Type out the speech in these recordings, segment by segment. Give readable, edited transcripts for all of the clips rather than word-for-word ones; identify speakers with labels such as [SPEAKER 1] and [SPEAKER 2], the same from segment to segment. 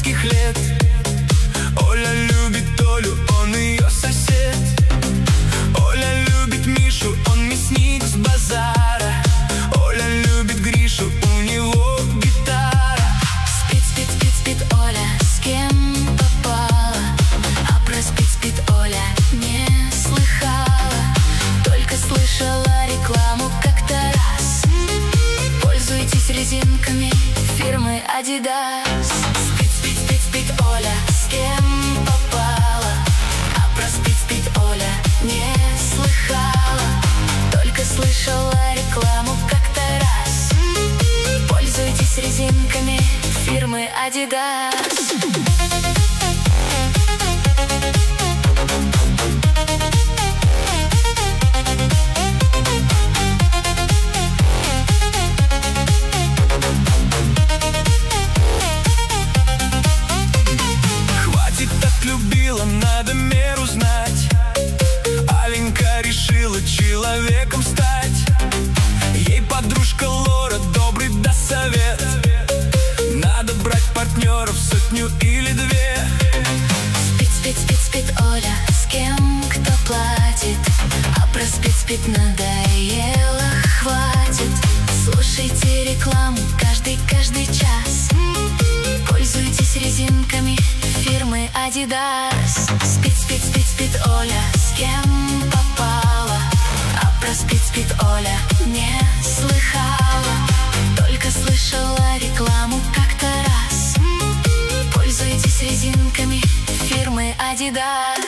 [SPEAKER 1] детских лет. Оля любит Олю, он ее сосед. Оля любит Мишу, он мясник с базара. Оля любит Гришу, у него гитара.
[SPEAKER 2] Спит, спит, спит, спит Оля, с кем попала, а про спит, спит Оля не слыхала. Только слышала рекламу как-то раз: пользуйтесь резинками фирмы Adidas. Спит, спит, спит, спит Оля, с кем попала, а про спит, спит Оля не слыхала. Только слышала рекламу как-то раз: пользуйтесь резинками фирмы Adidas.
[SPEAKER 1] Любила, надо меру знать. Аленька решила человеком стать. Ей подружка Лора добрый даст совет: надо брать партнеров сотню или две.
[SPEAKER 2] Спит, спит, спит, спит Оля, с кем кто платит, а про спит, спит надоело, хватит. Слушайте рекламу каждый час. Пользуйтесь резинками фирмы Adidas. Спит, спит, спит, спит Оля, с кем попала, а про спит, спит Оля не слыхала. Только слышала рекламу как-то раз: пользуйтесь резинками фирмы Adidas.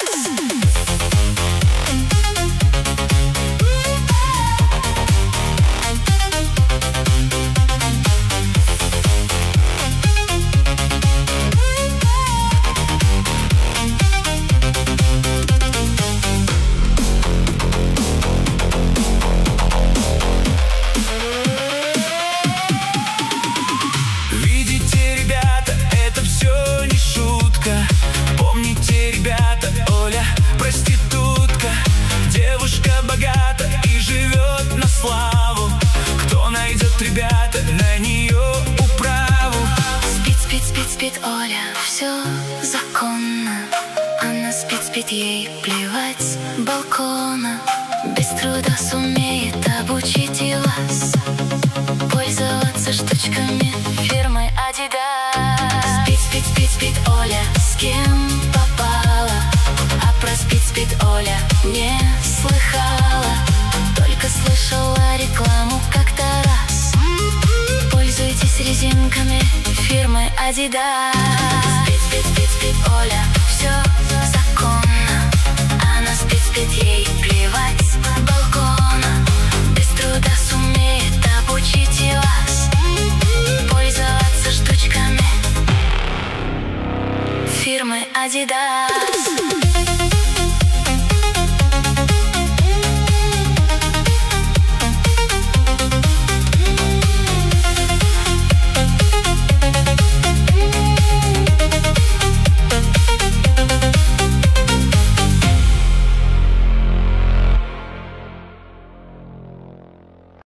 [SPEAKER 1] Помните, ребята, Оля проститутка, девушка богата и живет на славу. Кто найдет, ребята, на нее управу?
[SPEAKER 2] Спит, спит, спит, спит Оля, все законно. Она спит, спит, ей плевать с балкона. Без труда сумеет обучить и вас пользоваться штучками фирмы Adidas. Спит, спит, спит, спит Оля, с кем попала, а про спит, спит Оля не слыхала. Только слышала рекламу как-то раз: пользуйтесь резинками фирмы Adidas. Спит, спит, спит, спит Оля, все законно. Она спит, спит, ей плевать с балкона. Без труда сумеет обучить и вас пользоваться штучками фирмы Adidas.